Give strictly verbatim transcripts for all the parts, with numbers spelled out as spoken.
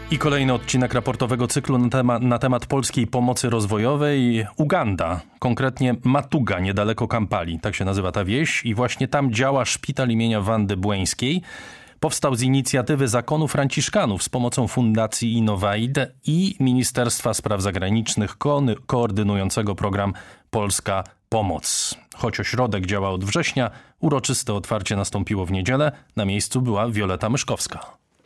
I kolejny odcinek raportowego cyklu na temat, na temat polskiej pomocy rozwojowej. Uganda, konkretnie Matuga, niedaleko Kampali. Tak się nazywa ta wieś i właśnie tam działa szpital imienia Wandy Błeńskiej. Powstał z inicjatywy zakonu franciszkanów z pomocą Fundacji Innovaid i Ministerstwa Spraw Zagranicznych ko- koordynującego program Polska Pomoc. Choć ośrodek działa od września, uroczyste otwarcie nastąpiło w niedzielę. Na miejscu była Wioleta Myszkowska.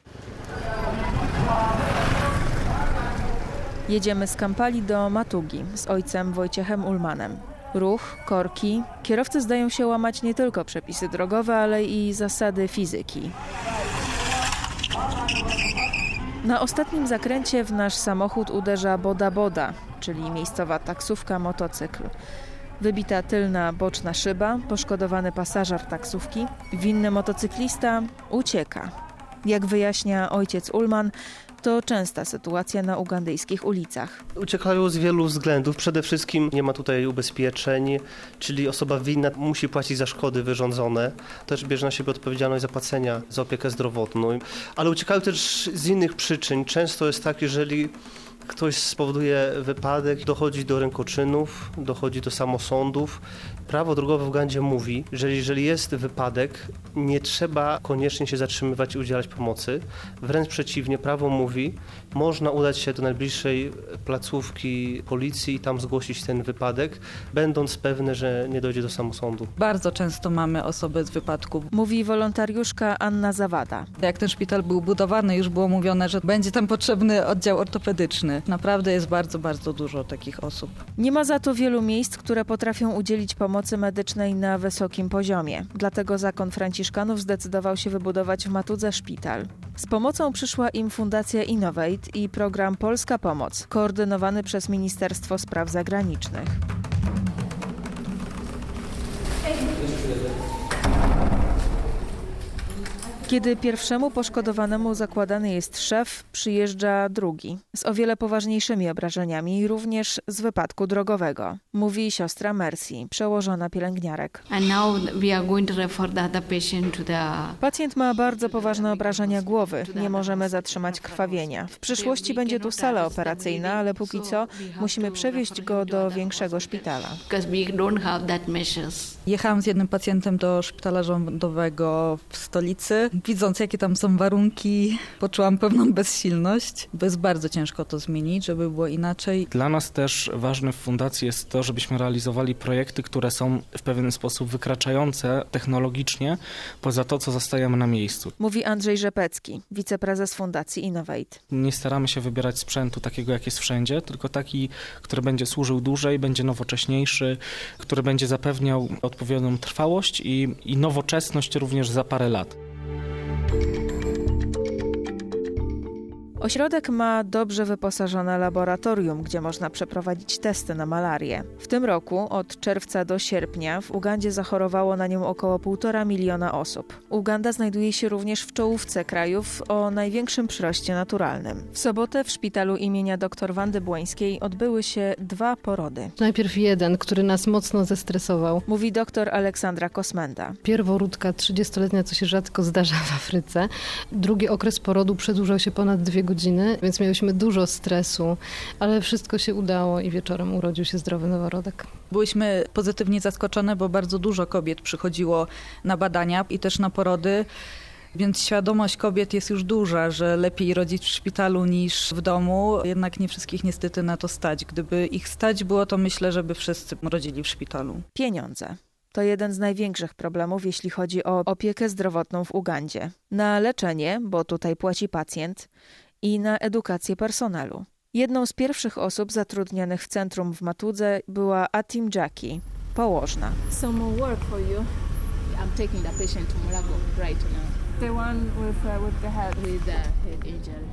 Jedziemy z Kampali do Matugi z ojcem Wojciechem Ullmanem. Ruch, korki. Kierowcy zdają się łamać nie tylko przepisy drogowe, ale i zasady fizyki. Na ostatnim zakręcie w nasz samochód uderza boda boda, czyli miejscowa taksówka motocykl. Wybita tylna boczna szyba, poszkodowany pasażer taksówki, winny motocyklista ucieka. Jak wyjaśnia ojciec Ullman, to częsta sytuacja na ugandyjskich ulicach. Uciekają z wielu względów. Przede wszystkim nie ma tutaj ubezpieczeń, czyli osoba winna musi płacić za szkody wyrządzone. Też bierze na siebie odpowiedzialność zapłacenia za opiekę zdrowotną. Ale uciekają też z innych przyczyn. Często jest tak, jeżeli ktoś spowoduje wypadek, dochodzi do rękoczynów, dochodzi do samosądów. Prawo drogowe w Ugandzie mówi, że jeżeli jest wypadek, nie trzeba koniecznie się zatrzymywać i udzielać pomocy. Wręcz przeciwnie, prawo mówi, można udać się do najbliższej placówki policji i tam zgłosić ten wypadek, będąc pewny, że nie dojdzie do samosądu. Bardzo często mamy osoby z wypadku. Mówi wolontariuszka Anna Zawada. Jak ten szpital był budowany, już było mówione, że będzie tam potrzebny oddział ortopedyczny. Naprawdę jest bardzo, bardzo dużo takich osób. Nie ma za to wielu miejsc, które potrafią udzielić pomocy medycznej na wysokim poziomie. Dlatego zakon franciszkanów zdecydował się wybudować w Matudze szpital. Z pomocą przyszła im Fundacja Innovaid i program Polska Pomoc, koordynowany przez Ministerstwo Spraw Zagranicznych. Kiedy pierwszemu poszkodowanemu zakładany jest szef, przyjeżdża drugi, z o wiele poważniejszymi obrażeniami, również z wypadku drogowego. Mówi siostra Mercy, przełożona pielęgniarek. Pacjent ma bardzo poważne obrażenia głowy, nie możemy zatrzymać krwawienia. W przyszłości będzie tu sala operacyjna, ale póki co musimy przewieźć go do większego szpitala. Jechałam z jednym pacjentem do szpitala rządowego w stolicy. Widząc, jakie tam są warunki, poczułam pewną bezsilność, bo jest bardzo ciężko to zmienić, żeby było inaczej. Dla nas też ważne w fundacji jest to, żebyśmy realizowali projekty, które są w pewien sposób wykraczające technologicznie poza to, co zostajemy na miejscu. Mówi Andrzej Rzepecki, wiceprezes Fundacji Innovaid. Nie staramy się wybierać sprzętu takiego, jak jest wszędzie, tylko taki, który będzie służył dłużej, będzie nowocześniejszy, który będzie zapewniał odpowiednią trwałość i, i nowoczesność również za parę lat. Ośrodek ma dobrze wyposażone laboratorium, gdzie można przeprowadzić testy na malarię. W tym roku od czerwca do sierpnia w Ugandzie zachorowało na nią około półtora miliona osób. Uganda znajduje się również w czołówce krajów o największym przyroście naturalnym. W sobotę w szpitalu imienia dr Wandy Błeńskiej odbyły się dwa porody. Najpierw jeden, który nas mocno zestresował. Mówi dr Aleksandra Kosmenda. Pierworódka trzydziestoletnia, co się rzadko zdarza w Afryce. Drugi okres porodu przedłużał się ponad dwie godziny, więc mieliśmy dużo stresu, ale wszystko się udało i wieczorem urodził się zdrowy noworodek. Byłyśmy pozytywnie zaskoczone, bo bardzo dużo kobiet przychodziło na badania i też na porody, więc świadomość kobiet jest już duża, że lepiej rodzić w szpitalu niż w domu. Jednak nie wszystkich niestety na to stać. Gdyby ich stać było, to myślę, żeby wszyscy rodzili w szpitalu. Pieniądze. To jeden z największych problemów, jeśli chodzi o opiekę zdrowotną w Ugandzie. Na leczenie, bo tutaj płaci pacjent, i na edukację personelu. Jedną z pierwszych osób zatrudnionych w centrum w Matudze była Atim Jackie, położna. Some more work for you. I'm taking the patient to Mulago right now. The one with uh, with the head with the head injury.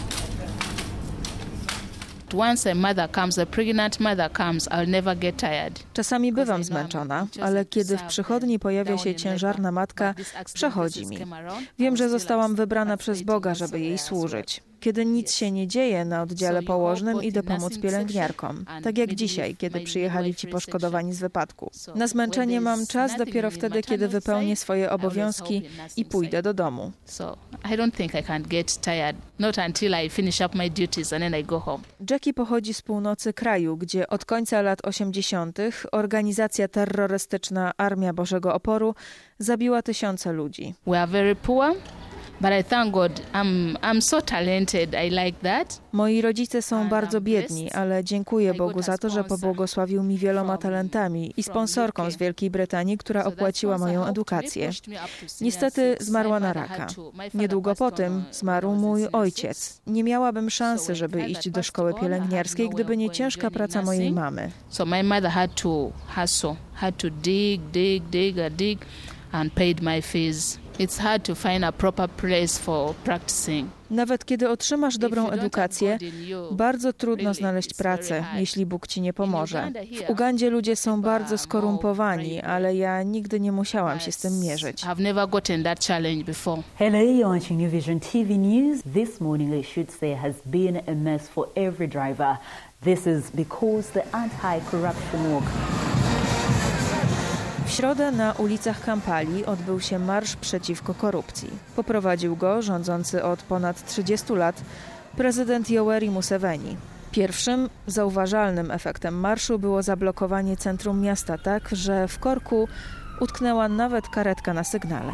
Once a mother comes, a pregnant mother comes, I'll never get tired. Czasami bywam zmęczona, ale kiedy w przychodni pojawia się ciężarna matka, przechodzi mi. Wiem, że zostałam wybrana przez Boga, żeby jej służyć. Kiedy nic się nie dzieje na oddziale położnym, idę pomóc pielęgniarkom. Tak jak dzisiaj, kiedy przyjechali ci poszkodowani z wypadku. Na zmęczenie mam czas dopiero wtedy, kiedy wypełnię swoje obowiązki i pójdę do domu. Jackie pochodzi z północy kraju, gdzie od końca lat osiemdziesiątych organizacja terrorystyczna Armia Bożego Oporu zabiła tysiące ludzi. We are very poor. But I thank God, I'm, I'm so talented. I like that. Moi rodzice są bardzo biedni, ale dziękuję Bogu za to, że pobłogosławił mi wieloma talentami i sponsorką z Wielkiej Brytanii, która opłaciła moją edukację. Niestety zmarła na raka. Niedługo po tym zmarł mój ojciec. Nie miałabym szansy, żeby iść do szkoły pielęgniarskiej, gdyby nie ciężka praca mojej mamy. So my mother had to hustle, had to dig, dig, dig, dig and paid my fees. It's hard to find a proper place for practicing. Nawet kiedy otrzymasz dobrą edukację, bardzo trudno znaleźć pracę, jeśli Bóg ci nie pomoże. W Ugandzie ludzie są bardzo skorumpowani, ale ja nigdy nie musiałam się z tym mierzyć. I've never gotten that challenge before. Hello, you're watching New Vision T V News. This morning, I should say, has been a mess for every driver. This is because the anti-corruption walk. W środę na ulicach Kampali odbył się marsz przeciwko korupcji. Poprowadził go rządzący od ponad trzydziestu lat prezydent Yoweri Museveni. Pierwszym zauważalnym efektem marszu było zablokowanie centrum miasta tak, że w korku utknęła nawet karetka na sygnale.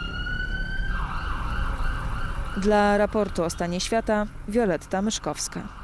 Dla raportu o stanie świata Wioletta Myszkowska.